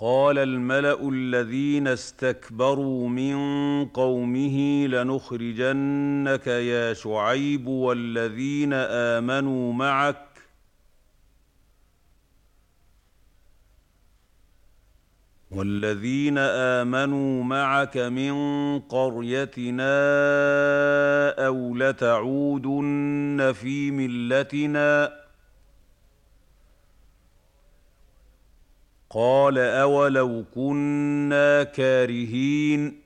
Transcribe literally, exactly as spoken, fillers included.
قال الملأ الذين استكبروا من قومه لنخرجنك يا شعيب والذين آمنوا معك والذين آمنوا معك من قريتنا أو لتعودن في ملتنا قال أولو كنا كارهين